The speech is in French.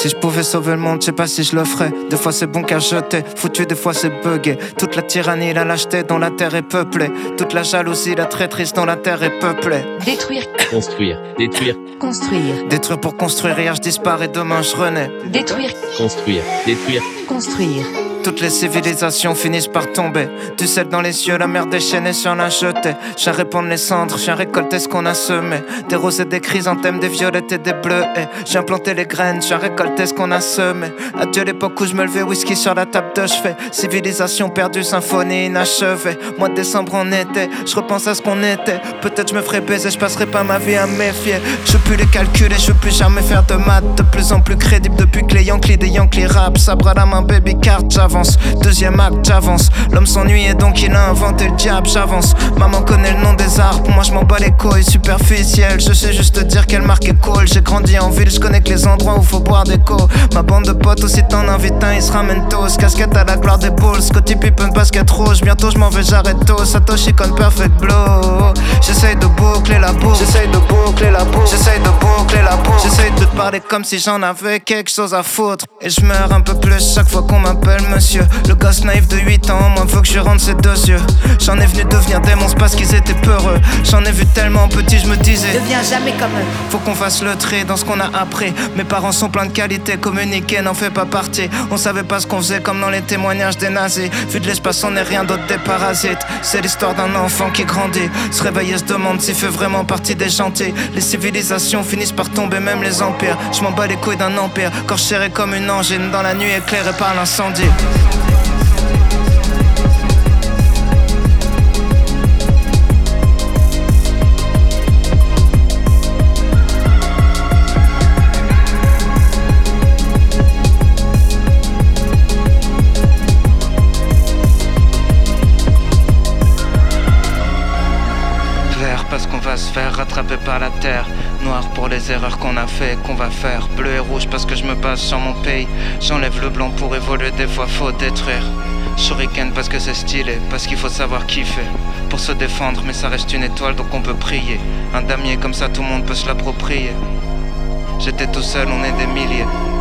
Si je pouvais sauver le monde, je sais pas si je le ferais. Des fois c'est bon qu'à jeter, foutu, des fois c'est buggé. Toute la tyrannie, la lâcheté dont la terre est peuplée. Toute la jalousie, la traîtrise dont la terre est peuplée. Détruire. Construire. Détruire. Construire. Détruire pour construire, hier je disparais, demain je renais. Détruire. Construire. Détruire. Construire. Toutes les civilisations finissent par tomber. Du sel dans les yeux, la mer déchaînée sur la jetée. Je viens répandre les cendres, je viens récolter ce qu'on a semé. Des roses et des chrysanthèmes, des violettes et des bleus. Je viens planter les graines, je viens récolter ce qu'on a semé. Adieu l'époque où je me levais, whisky sur la table de chevet. Civilisation perdue, symphonie inachevée. Mois de décembre en été, je repense à ce qu'on était. Peut-être je me ferai baiser, je passerai pas ma vie à me méfier. Je veux plus les calculer, je veux plus jamais faire de maths. De plus en plus crédible depuis que les Yankees des Yankees rap. Sabre à la main, baby card, j'avance. Deuxième acte, j'avance. L'homme s'ennuie et donc il a inventé le diable, j'avance. Maman connaît le nom des arbres, moi je m'en bats les couilles. Superficiel, je sais juste te dire quelle marque est cool. J'ai grandi en ville, je connais que les endroits où faut boire des co. Ma bande de potes aussi t'en invites un, ils se ramènent tous. Casquette à la gloire des bulls, Scottie Pippen, basket rouge. Bientôt je m'en vais, j'arrête tôt. Satoshi con perfect blow. J'essaye de boucler la boucle, j'essaye de boucler la boucle, j'essaye de boucler la boucle. J'essaye de te parler comme si j'en avais quelque chose à foutre. Et je meurs un peu plus chaque fois qu'on m'appelle monsieur. Le gosse naïf de 8 ans, moi faut que je rentre ses deux yeux. J'en ai venu devenir démon, c'est parce qu'ils étaient peureux. J'en ai vu tellement petit, je me disais Deviens jamais comme eux. faut qu'on fasse le trait dans ce qu'on a appris. Mes parents sont pleins de qualités, communiquer n'en fait pas partie. On savait pas ce qu'on faisait comme dans les témoignages des nazis. Vu de l'espace on n'est rien d'autre des parasites. C'est l'histoire d'un enfant qui grandit, se réveille et se demande s'il fait vraiment partie des gentils. Les civilisations finissent par tomber, même les empires. Je m'en bats les couilles d'un empire, corps serré comme une angine dans la nuit éclairée par l'incendie. Parce qu'on va se faire rattraper par la terre. Noir pour les erreurs qu'on a fait et qu'on va faire. Bleu et rouge parce que je me base sur mon pays. J'enlève le blanc pour évoluer, des fois faut détruire. Shuriken parce que c'est stylé, parce qu'il faut savoir kiffer. Pour se défendre mais ça reste une étoile donc on peut prier. Un damier comme ça tout le monde peut se l'approprier. J'étais tout seul, on est des milliers.